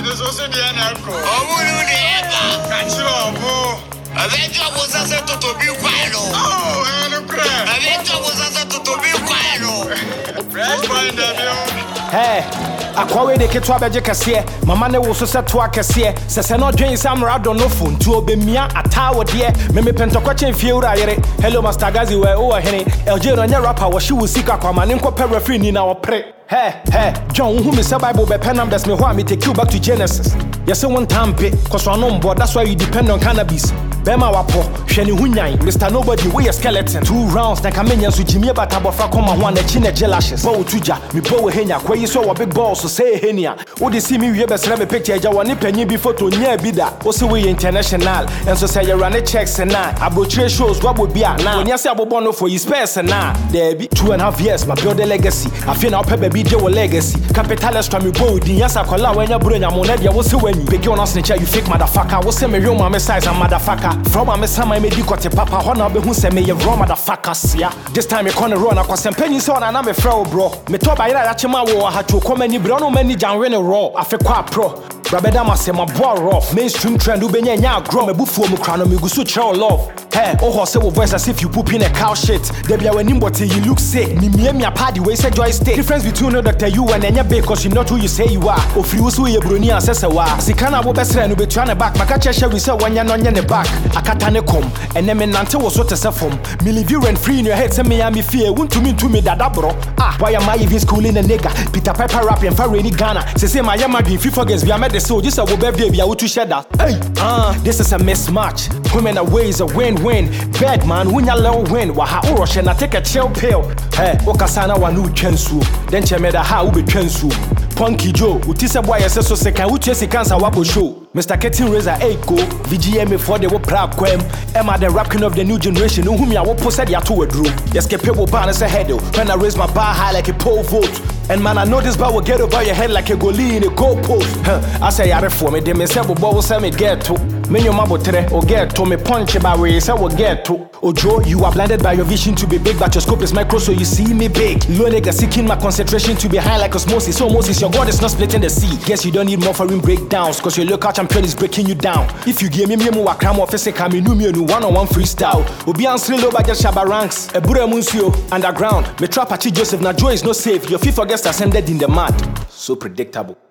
This was in the Anarco. Oh, I bet you was a set to be quiet. Oh, and a crack. I bet you was a set to be quiet. Red wine, Daniel. Hey, akwawe de ketwa beje kese mama ne wo so seto akese sese no dwen samra do no fun tu obemia atawo de me pentokwache fie ura yere hello master gazi we o hene LJ no nya rapper wo shi wo sika kwa mane nkopɛ referee ni na wo pre hey John who me say Bible be pen numbers me ho am take you back to Genesis yes one time pe cause no board that's why you depend on cannabis Bema wapo hwene hunyan Mr Nobody we a skeleton 2 rounds na kamenya so jimie bata bofra koma ho na chi na jelashes bo tuja me bo henya kwayi so wo big balls so say henia wo de see me wie besra me picture eja woni panyin bi photo nya bi da wo se we international and so say you run a checks na abrochire shows what would be na woni ase abobo no for his space na there be 2.5 years my build a legacy I feel now pebe bi de wo legacy capitalist from me bo din yasa kola wanya bronya mo na de wo se wanyi big on us you fake motherfucker wo se me real mama size and motherfucker from a sama me di kote papa hona be hu se me ye raw motherfuckers ya this time me corner run akwa sempanyi se ona na me frɛ wo bro me to ba yira ya chema wo ha chu komani bro no mani janwe ne raw afekwa pro brabeda masema boy rough mainstream trend ubenya nya grow me bufuo mu kra no me gusu chero love hey oh say wo voice as if you poop in a cow shit there be when but you look sick ni mia party we say joy stay difference between no doctor you and enya big cause you not who you say you are ofri wo so ye broni asese wa sikana wo besra no betua ne back maka chesha we say wanya no nye ne back akata ne kom ene me nante wo so tese fom me live you rent free in your head say me am fear wuntumi dada bro why am I even schooling a nigga Peter Piper rapping for any Ghana say my yama dream FIFA girls be am so just a wo baby be a wo to share that hey this is a mismatch women away is a win-win bad man when you low win wa ha rush and take a chill pill hey okasana wa no twensu then chemeda ha wo be twensu Punky Joe utise boy yes so se kan utie cancer wabo show Mr. Ketin Razor Echo VGM for the wo pra kwem Emma the rap king of the new generation who me a wo posted ya to wadro yes ke people ban as a head when I raise my bar high like a pole vote and man I know this bar will get over your head like a goalie in a goal post I say yare for me dem say bo say me get to me your mabotre or get to me punch by way say we get to Ojo you are blinded by your vision to be big but your scope is micro so you see me big low nigga seeking my concentration to be high like osmosis so Moses your God is not splitting the sea guess you don't need more foreign breakdowns cause your local champion is breaking you down if you give me mo wakram office ka me no one-on-one freestyle obi answer low budget shaba ranks ebura munsio underground me trap achi Joseph na Joe is no safe your FIFA guest ascended in the mud so predictable